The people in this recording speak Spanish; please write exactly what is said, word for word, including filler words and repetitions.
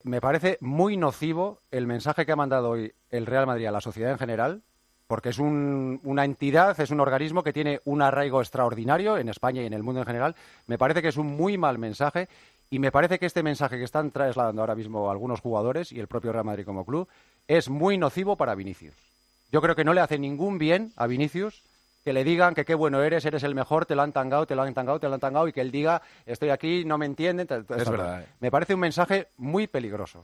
me parece muy nocivo el mensaje que ha mandado hoy el Real Madrid a la sociedad en general, porque es un, una entidad, es un organismo que tiene un arraigo extraordinario en España y en el mundo en general. Me parece que es un muy mal mensaje y me parece que este mensaje que están trasladando ahora mismo algunos jugadores y el propio Real Madrid como club es muy nocivo para Vinicius. Yo creo que no le hace ningún bien a Vinicius que le digan que qué bueno eres, eres el mejor, te lo han tangado, te lo han tangado, te lo han tangado y que él diga estoy aquí, no me entienden. Es verdad. ¿eh? Me parece un mensaje muy peligroso.